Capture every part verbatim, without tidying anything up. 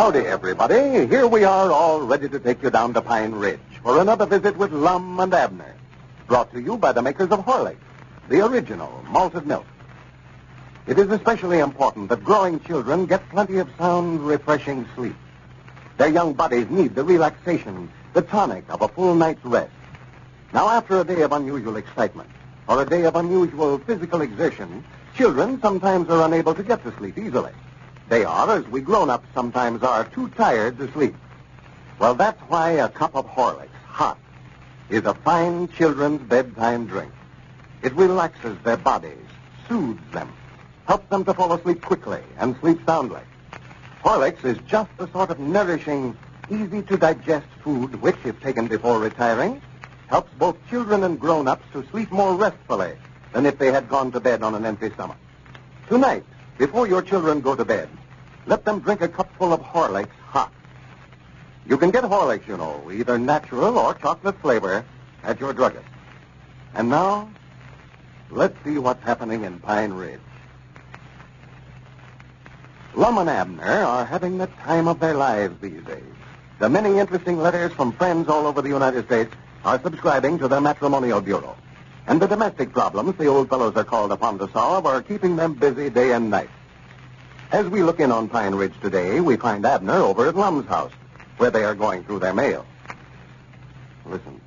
Howdy, everybody. Here we are, all ready to take you down to Pine Ridge for another visit with Lum and Abner. Brought to you by the makers of Horlicks, the original malted milk. It is especially important that growing children get plenty of sound, refreshing sleep. Their young bodies need the relaxation, the tonic of a full night's rest. Now, after a day of unusual excitement or a day of unusual physical exertion, children sometimes are unable to get to sleep easily. They are, as we grown-ups sometimes are, too tired to sleep. Well, that's why a cup of Horlicks, hot, is a fine children's bedtime drink. It relaxes their bodies, soothes them, helps them to fall asleep quickly and sleep soundly. Horlicks is just the sort of nourishing, easy-to-digest food which, if taken before retiring, helps both children and grown-ups to sleep more restfully than if they had gone to bed on an empty stomach. Tonight, before your children go to bed, let them drink a cupful of Horlicks hot. You can get Horlicks, you know, either natural or chocolate flavor, at your druggist. And now, let's see what's happening in Pine Ridge. Lum and Abner are having the time of their lives these days. The many interesting letters from friends all over the United States are subscribing to their matrimonial bureau. And the domestic problems the old fellows are called upon to solve are keeping them busy day and night. As we look in on Pine Ridge today, we find Abner over at Lum's house, where they are going through their mail. Listen.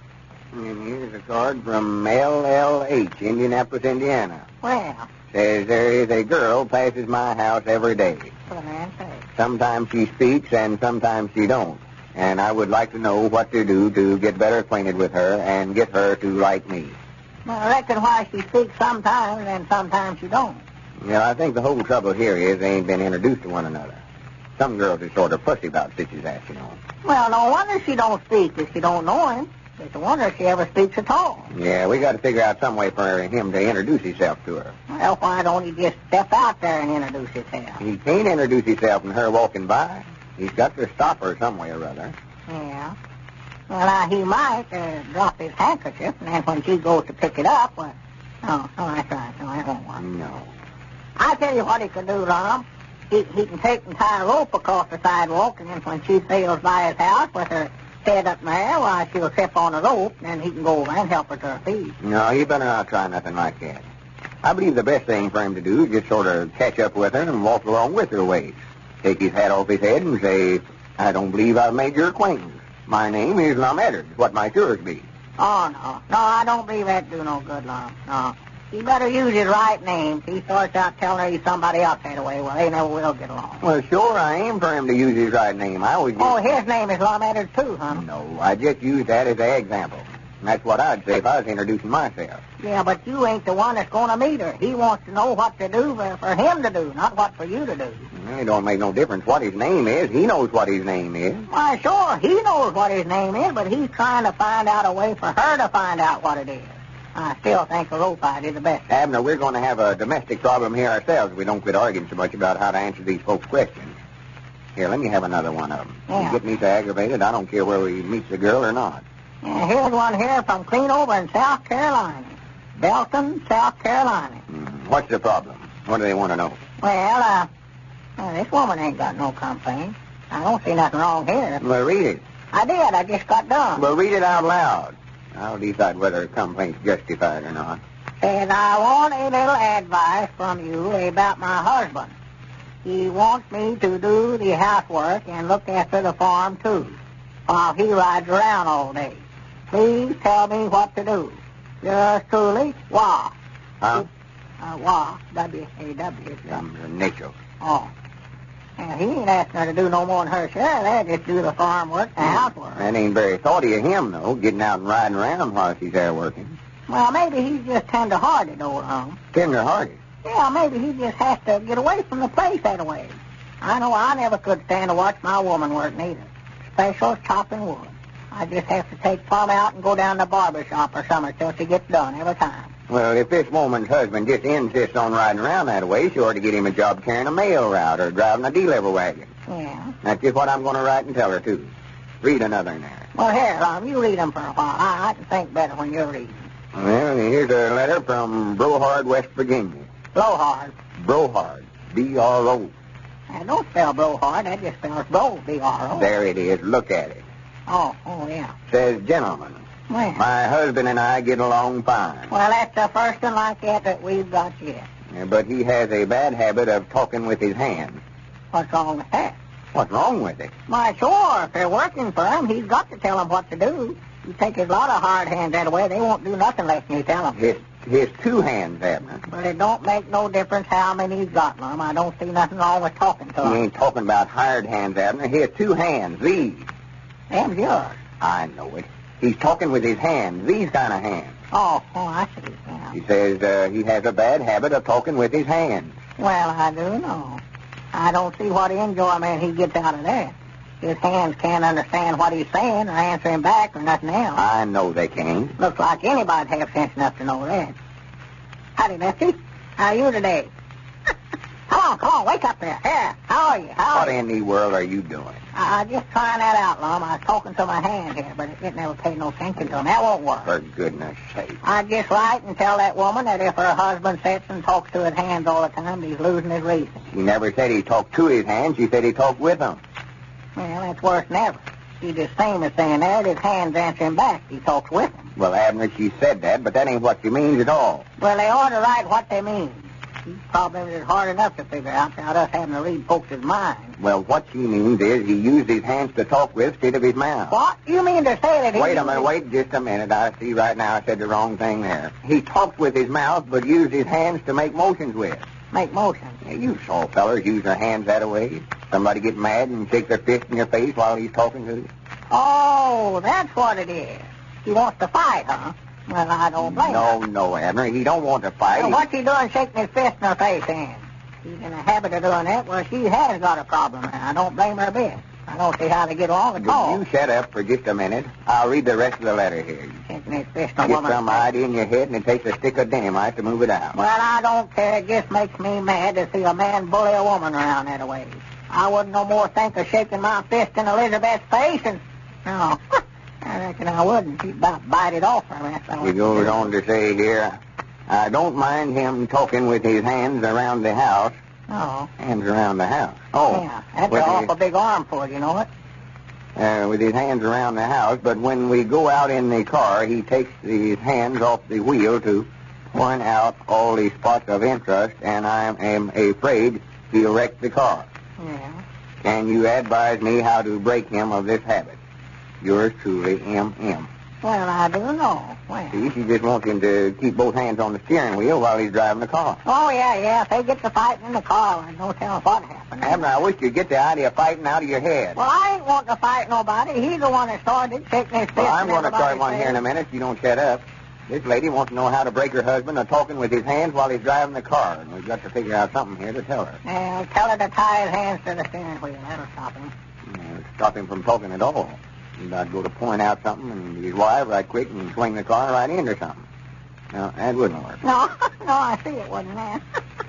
And here's a card from L L H, Indianapolis, Indiana. Well, Says there is a girl passes my house every day. for the man's sake. Sometimes she speaks and sometimes she don't. And I would like to know what to do to get better acquainted with her and get her to like me. Well, I reckon why she speaks sometimes and sometimes she don't. Yeah, I think the whole trouble here is they ain't been introduced to one another. Some girls are sort of fussy about such as that, you know. Well, no wonder she don't speak if she don't know him. It's a wonder if she ever speaks at all. Yeah, we got to figure out some way for him to introduce himself to her. Well, why don't he just step out there and introduce himself? He can't introduce himself and her walking by. He's got to stop her some way or other. Yeah. Well, now, he might uh, drop his handkerchief, and then when she goes to pick it up, well... Oh, oh, that's right. No, that won't work. No. I'll tell you what he could do, Lum. He, he can take and tie a rope across the sidewalk, and then when she sails by his house with her head up there, while she'll trip on the rope, and he can go over and help her to her feet. No, you better not try nothing like that. I believe the best thing for him to do is just sort of catch up with her and walk along with her a ways. Take his hat off his head and say, I don't believe I've made your acquaintance. My name is Lum Eddard. What might yours be? Oh, no. No, I don't believe that'd do no good, Lum. No. He better use his right name. If he starts out telling her he's somebody else that way, well, they never will get along. Well, sure, I aim for him to use his right name. I always... Oh, his name is Lum Eddard, too, huh? No, I just used that as an example. That's what I'd say if I was introducing myself. Yeah, but you ain't the one that's going to meet her. He wants to know what to do for, for him to do, not what for you to do. It don't make no difference what his name is. He knows what his name is. Why, sure, he knows what his name is, but he's trying to find out a way for her to find out what it is. I still think the rope idea is the best. Abner, we're going to have a domestic problem here ourselves if we don't quit arguing so much about how to answer these folks' questions. Here, let me have another one of them. Yeah. You get me so aggravated, I don't care whether he meets the girl or not. Yeah, here's one here from clean over in South Carolina. Belton, South Carolina. Hmm. What's the problem? What do they want to know? Well, uh, well, this woman ain't got no complaint. I don't see nothing wrong here. Well, read it. I did. I just got done. Well, read it out loud. I'll decide whether a complaint's justified or not. Says, I want a little advice from you about my husband. He wants me to do the housework and look after the farm, too, while he rides around all day. Please tell me what to do. Yours truly, Wah. Huh? Uh, Wah, W A W. Um, Nichol. Oh. Yeah, he ain't asking her to do no more than her share of that, just do the farm work, the housework. That ain't very thoughty of him, though, getting out and riding around while she's there working. Well, maybe he's just tender-hearted, old hum. Tender-hearted? Yeah, maybe he just has to get away from the place that way. I know I never could stand to watch my woman work neither. Special chopping wood. I just have to take Plum out and go down to the barber shop or something till she gets done every time. Well, if this woman's husband just insists on riding around that way, she ought to get him a job carrying a mail route or driving a delivery wagon. Yeah. That's just what I'm going to write and tell her, too. Read another in there. Well, here, um, you read them for a while. I, I can think better when you're reading. Well, here's a letter from Brohard, West Virginia. Blowhard. Brohard. B R O. That don't spell blowhard. That just spells blow, B R O. There it is. Look at it. Oh, oh, yeah. Says, gentlemen, Well, my husband and I get along fine. well, that's the first one like that that we've got yet. Yeah, but he has a bad habit of talking with his hands. What's wrong with that? What's wrong with it? Why, sure, if they're working for him, he's got to tell them what to do. You take a lot of hard hands that way, they won't do nothing unless you tell them. His, his two hands, Abner. But it don't make no difference how many he's got, Lum. I don't see nothing wrong with talking to He him. ain't talking about hired hands, Abner. He has two hands, these. Them's yours. I know it. He's talking with his hands, these kind of hands. Oh, oh, I see. Yeah. He says uh, he has a bad habit of talking with his hands. Well, I do know. I don't see what enjoyment he gets out of that. His hands can't understand what he's saying or answer him back or nothing else. I know they can't. Looks like anybody'd have sense enough to know that. Howdy, Lefty. How are you today? Come on, come on, wake up there. Here, how are you? How are What you? in the world are you doing? I, I'm just trying that out, Lum. I was talking to my hand here, but it never paid no attention to him. That won't work. For goodness sake. I just write and tell that woman that if her husband sits and talks to his hands all the time, he's losing his reason. She never said he talked to his hands. She said he talked with them. Well, that's worse than ever. She's the same as saying that his hands answer him back. He talks with them. Well, Abner, she said that, but that ain't what she means at all. Well, they ought to write what they mean. These problems is hard enough to figure out without us having to read folks' minds. Well, what she means is he used his hands to talk with instead of his mouth. What? You mean to say that he... Wait a minute, wait just a minute. I see right now I said the wrong thing there. He talked with his mouth, but used his hands to make motions with. Make motions. Yeah, you saw fellers use their hands that way. Somebody get mad and shake their fist in your face while he's talking to you. Oh, that's what it is. He wants to fight, huh? Well, I don't blame No, him. no, Abner. He don't want to fight. Well, what's he doing shaking his fist in her face, then? He's in a habit of doing that. Well, she has got a problem, and I don't blame her a bit. I don't see how they get along at Will all. you shut up for just a minute? I'll read the rest of the letter here. Shaking his fist in a Get woman's some face. idea in your head, and it takes a stick of dynamite to move it out. Well, I don't care. It just makes me mad to see a man bully a woman around that way. I wouldn't no more think of shaking my fist in Elizabeth's face, and... No, I reckon I wouldn't. She'd about bite it off from that fellow. He goes on to say here, I don't mind him talking with his hands around the house. Oh. Hands around the house. Oh. Yeah, that's with an his- awful big armful, you know it? Uh, with his hands around the house, but when we go out in the car, he takes his hands off the wheel to point out all the spots of interest, and I am afraid he'll wreck the car. Yeah. Can you advise me how to break him of this habit? Yours truly, M M Well, I do know. Well. See, she just wants him to keep both hands on the steering wheel while he's driving the car. Oh, yeah, yeah. If they get to fighting in the car, there's no telling what happened. Abner, I wish you'd get the idea of fighting out of your head. Well, I ain't wanting to fight nobody. He's the one that started shaking his fist. Well, I'm in going to start everybody's one here in a face. minute if you don't shut up. This lady wants to know how to break her husband of talking with his hands while he's driving the car, and we've got to figure out something here to tell her. Yeah, tell her to tie his hands to the steering wheel. That'll stop him. Uh, stop him from talking at all. He'd not go to point out something and his wife right quick and swing the car right into something. No, that wouldn't work. No, no, I see it wasn't that.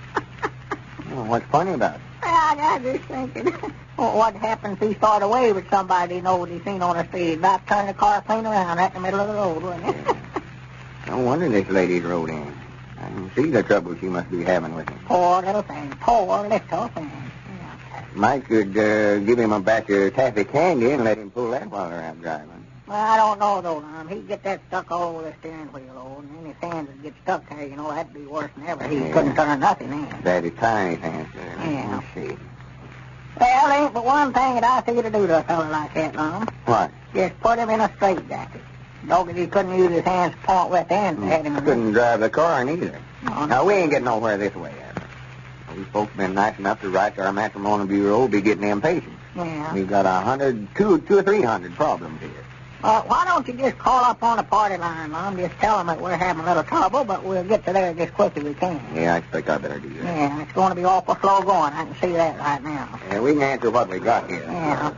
Well, what's funny about it? Well, I got just thinking, well, what happens if he started away with somebody he knows he's seen on the street? About turn the car clean around right in the middle of the road, wouldn't it? No wonder this lady's rode in. I can see the trouble she must be having with him. Poor little thing. Poor little thing. Yeah. Mike could uh, give him a batch of taffy candy and let him pull that while they're out driving. Well, I don't know, though, Lum. He'd get that stuck all over the steering wheel, oh, and then his hands would get stuck there. You know, that'd be worse than ever. He Yeah. couldn't turn nothing in. That is tiny hands there. Yeah. Let's see. Well, there ain't but one thing that I see you to do to a fellow like that, Lum. What? Just put him in a straitjacket. Dog, if he couldn't use his hands to point with ends, had him in Couldn't drive the car neither. No, no. Now, we ain't getting nowhere this way, Abner. These folks been nice enough to write to our matrimonial bureau, be getting impatient. Yeah. We've got a hundred, two, two or three hundred problems here. Well, why don't you just call up on the party line, Lum? Just tell them that we're having a little trouble, but we'll get to there just quick as we can. Yeah, I expect I better do that. Yeah, it's going to be awful slow going. I can see that right now. Yeah, we can answer what we got here. Yeah.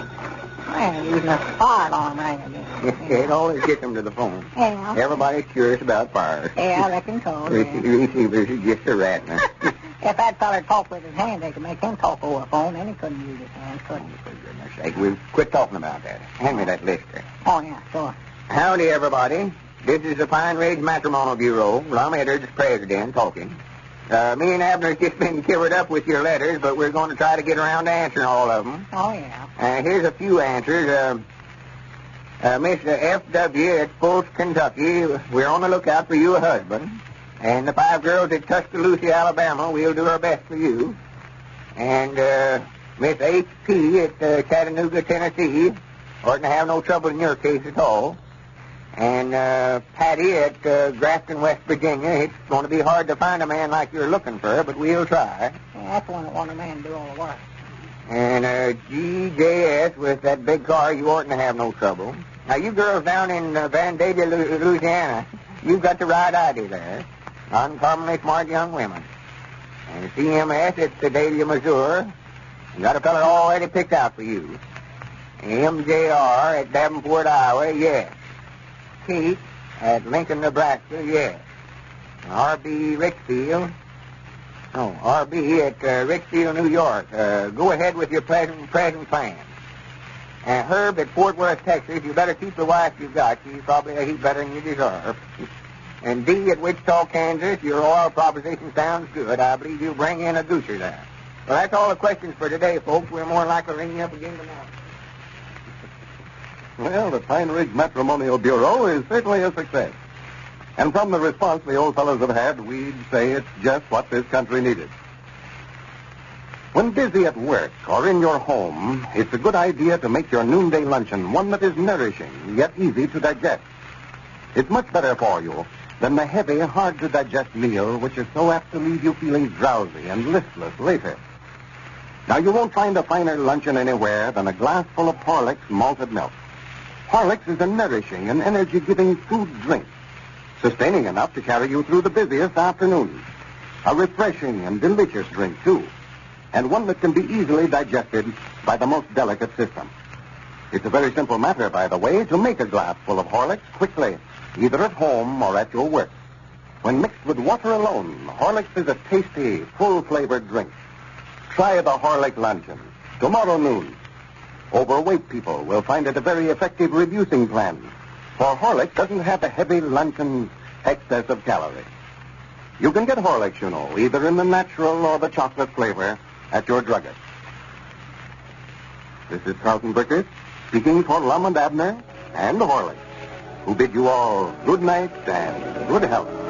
Well, using a fire alarm ring again. It always gets them to the phone. Yeah. Everybody's curious about fires. Yeah, I reckon so. Re- Yeah. Receivers is just a rattling. If that feller talked with his hand, they could make him talk over the phone, then he couldn't use his hands, could he? For goodness sake, we've quit talking about that. Hand me that list there. Oh, yeah, sure. Howdy, everybody. This is the Pine Ridge Matrimonial Bureau. Lum Edwards, president, talking. Uh, me and Abner's just been covered up with your letters, but we're going to try to get around to answering all of them. Oh, yeah. Uh, here's a few answers. Uh, uh, Mister F W at Fulton, Kentucky, we're on the lookout for you a husband. And the five girls at Tuscaloosa, Alabama, we'll do our best for you. And uh, Miss H P at uh, Chattanooga, Tennessee, oughtn't to have no trouble in your case at all. And uh, Patty at uh, Grafton, West Virginia, it's going to be hard to find a man like you're looking for, but we'll try. Yeah, that's one that want a man to do all the work. And uh, G J S with that big car, you oughtn't to have no trouble. Now, you girls down in uh, Vandalia, Louisiana, you've got the right idea there. Uncommonly smart young women. And C M S at Sedalia, Missouri, you got a fella already picked out for you. M J R at Davenport, Iowa, yes. Kate at Lincoln, Nebraska, yes. R B Richfield, no, R B at uh, Richfield, New York. Uh, go ahead with your present, present plans. And Herb at Fort Worth, Texas, you better keep the wife you've got. She's probably a heap better than you deserve. And D at Wichita, Kansas, your oil proposition sounds good. I believe you'll bring in a gooser there. Well, that's all the questions for today, folks. We're more likely to ring you up again tomorrow. Well, the Pine Ridge Matrimonial Bureau is certainly a success. And from the response the old fellows have had, we'd say it's just what this country needed. When busy at work or in your home, it's a good idea to make your noonday luncheon one that is nourishing, yet easy to digest. It's much better for you than the heavy, hard-to-digest meal which is so apt to leave you feeling drowsy and listless later. Now, you won't find a finer luncheon anywhere than a glass full of Horlicks malted milk. Horlicks is a nourishing and energy-giving food drink, sustaining enough to carry you through the busiest afternoons. A refreshing and delicious drink, too, and one that can be easily digested by the most delicate system. It's a very simple matter, by the way, to make a glass full of Horlicks quickly, either at home or at your work. When mixed with water alone, Horlicks is a tasty, full-flavored drink. Try the Horlick luncheon tomorrow noon. Overweight people will find it a very effective reducing plan, for Horlicks doesn't have a heavy luncheon excess of calories. You can get Horlicks, you know, either in the natural or the chocolate flavor at your druggist. This is Carlton Brickers, speaking for Lum and Abner and Horlicks, who bid you all good night and good health.